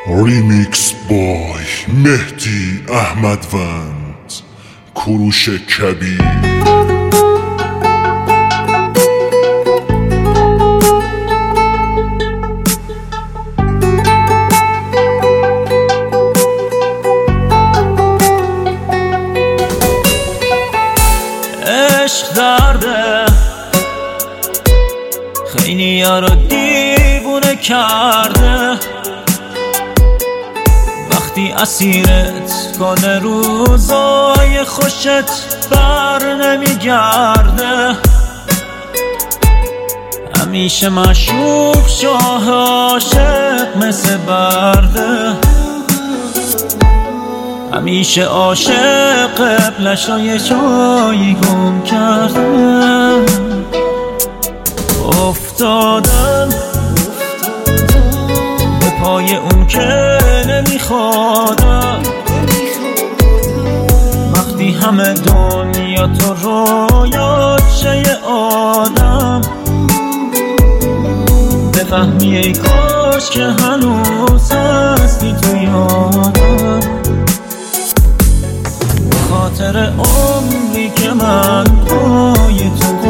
ریمیکس بای مهدی احمدوند، کوروش کبیر. عشق درده خیلی ها رو دیوونه کرده، وقتی اسیرت کنه روزای خوشت بر نمیگرده. همیشه مشوق شاه عاشق مثل برده، همیشه عاشق قبلش رو یه جایی گم کرده. افتادم به پای اون که نمیخوادم، وقتی همه دنیا تو رویات شه آدم. بفهمی ای کاش که هنوز هستی تو یادم، خاطر عمری که من پای تو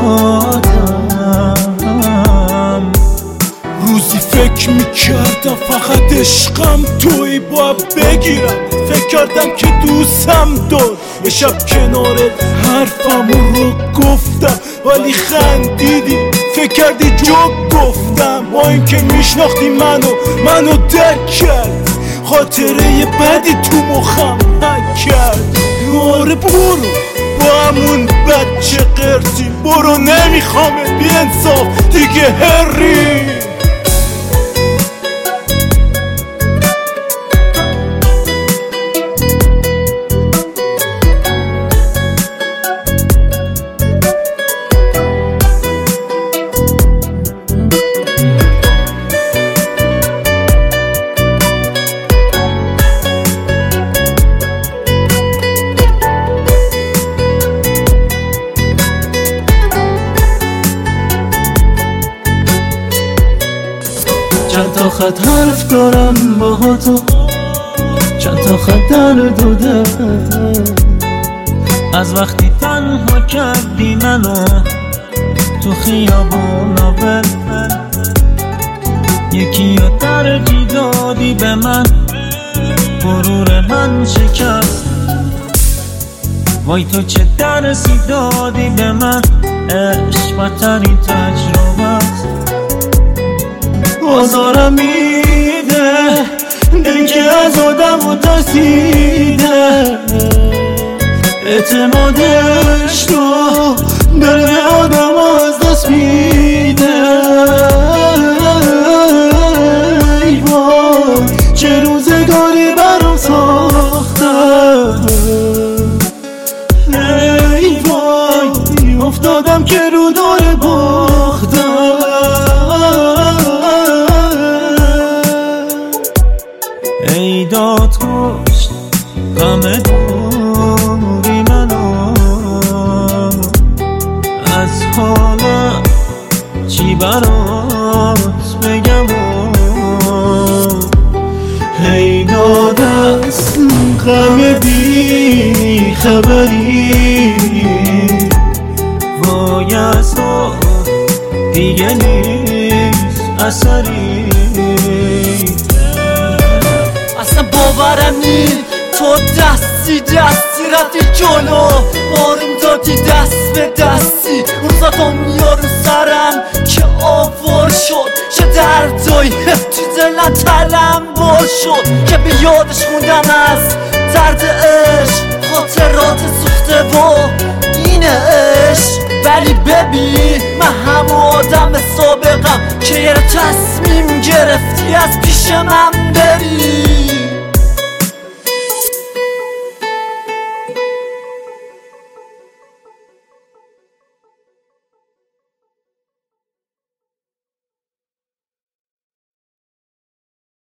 قادم. روزی فکر میکردم فقط عشقم توی باید بگیرم، فکر کردم که دوستم دار. یه شب کنار حرفم رو گفتم ولی خندیدی، فکر کردی جوک گفتم. با این که میشناختی منو درک کرد، خاطره بدی تو مخم حک کرد. آره برو با همون بچه قرتی برو، نمیخوامه بی انصاف دیگه هری. چند تا خط حرف دارم با تو، چند تا خط در دوده. از وقتی تنها کردی منو تو خیابون ول، یکی رو ترجیح دادی به من، غرور من شکست. وای تو چه درسی دادی به من، عشق بدترین تجربه است. آزارم میده دل که از آدم و ترسیده، اعتمادش تو دل به آدم از دست میده. ای وای چه روزگاری برام ساختم، ای وای افتادم که رو دور باختم. ای داد کشت غم دوری منو، از حالا چی برات بگم. ای داد از غم بی خبری، وای از تو دیگه نیست اثری. اصلا باورم نی تو دستی رفتی جلو، آروم دادی دست به دستی. روزا تو میارو سرم که آوار شد، چه دردایی تو دلم تلمبار شد که به یادش خوندم از درد عشق، خاطرات سوخته و این عشق. ولی ببین من همون آدم سابقم که یه تصمیم گرفتی از پیش من بری.